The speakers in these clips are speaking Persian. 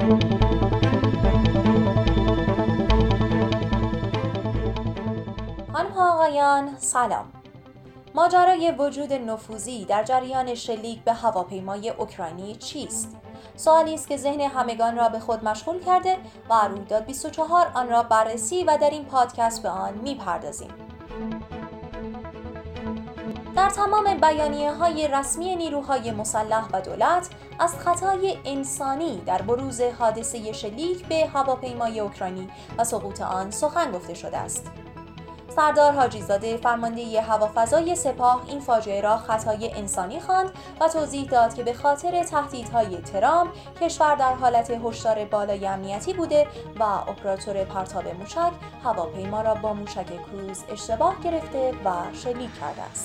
خانم ها آقایان سلام. ماجرای وجود نفوذی در جریان شلیک به هواپیمای اوکراینی چیست؟ سوالی است که ذهن همگان را به خود مشغول کرده و رویداد 24 آن را بررسی و در این پادکست به آن می‌پردازیم. در تمام بیانیه‌های رسمی نیروهای مسلح و دولت از خطای انسانی در بروز حادثه شلیک به هواپیمای اوکراینی و سقوط آن سخن گفته شده است. سردار حاجی‌زاده فرمانده هوافضای سپاه این فاجعه را خطای انسانی خواند و توضیح داد که به خاطر تهدیدهای ترامپ کشور در حالت هشدار بالای امنیتی بوده و اپراتور پرتاب موشک هواپیما را با موشک کروز اشتباه گرفته و شلیک کرده است.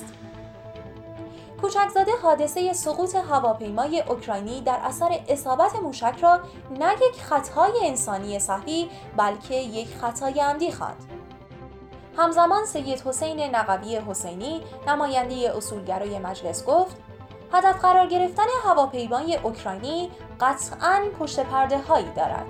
کوچکزاده حادثه سقوط هواپیمای اوکراینی در اثر اصابت موشک را نه یک خطای انسانی سهوی بلکه یک خطای عمدی خواند. همزمان سید حسین نقوی حسینی نماینده اصولگرای مجلس گفت هدف قرار گرفتن هواپیمای اوکراینی قطعاً پشت پرده هایی دارد.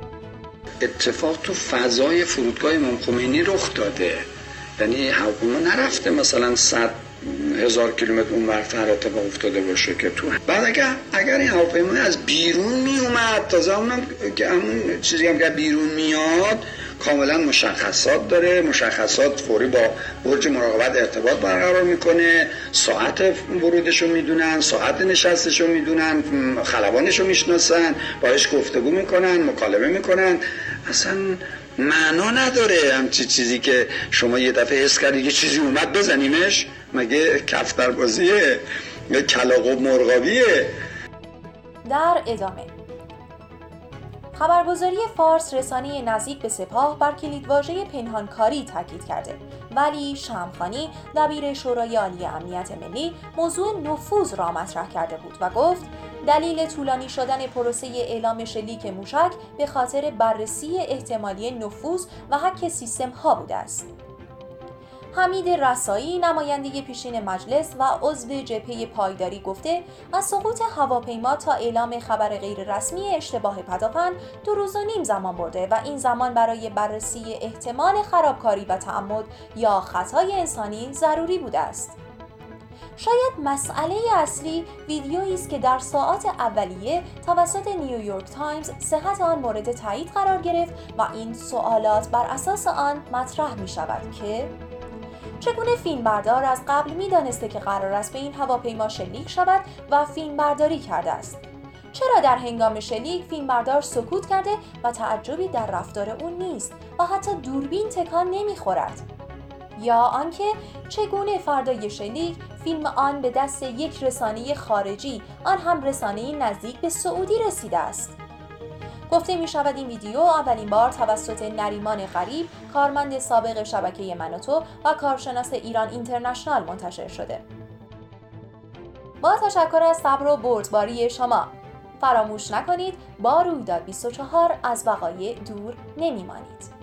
اتفاق تو فضای فرودگاه امام خمینی رخ داده، یعنی هواپیما نرفته مثلا 100,000 کیلومتر اون ورتر اتفاق افتاده باشه که تو بعد اگر این هواپیما از بیرون می اومد تازه اونم که همون چیزی هم که بیرون میاد کاملا مشخصات داره، مشخصات فوری با برج مراقبت ارتباط برقرار میکنه، ساعت ورودشو میدونن، ساعت نشستشو میدونن، خلبانشو میشناسن، باهاش گفتگو میکنن، مکالمه میکنن. اصلا معنا نداره همچی چیزی که شما یه دفعه حس کردی که چیزی اومد بزنیمش. مگه کفتر بازیه؟ مگه کلاغ و مرغابیه؟ در ادامه خبرگزاری فارس رسانه نزدیک به سپاه بر کلیدواژه پنهانکاری تاکید کرده، ولی شمخانی دبیر شورای عالی امنیت ملی موضوع نفوذ را مطرح کرده بود و گفت دلیل طولانی شدن پروسه اعلام شلیک موشک به خاطر بررسی احتمالی نفوذ و هک سیستم ها بوده است. حمید رسایی نماینده پیشین مجلس و عضو جبهه پایداری گفته از سقوط هواپیما تا اعلام خبر غیر رسمی اشتباه پدافند 2 روز و نیم زمان برده و این زمان برای بررسی احتمال خرابکاری و تعمد یا خطای انسانی ضروری بوده است. شاید مسئله اصلی ویدیویی است که در ساعات اولیه توسط نیویورک تایمز صحت آن مورد تایید قرار گرفت و این سوالات بر اساس آن مطرح می شود که چگونه فیلمبردار از قبل می‌دانسته که قرار است به این هواپیما شلیک شود و فیلمبرداری کرده است؟ چرا در هنگام شلیک فیلمبردار سکوت کرده و تعجبی در رفتار او نیست و حتی دوربین تکان نمی‌خورد؟ یا آنکه چگونه فردای شلیک فیلم آن به دست یک رسانه خارجی، آن هم رسانه نزدیک به سعودی رسیده است؟ گفته می شود این ویدیو اولین بار توسط نریمان غریب، کارمند سابق شبکه من و تو و کارشناس ایران اینترنشنال منتشر شده. با تشکر از صبر و بردباری شما. فراموش نکنید با رویداد 24 از وقایع دور نمی مانید.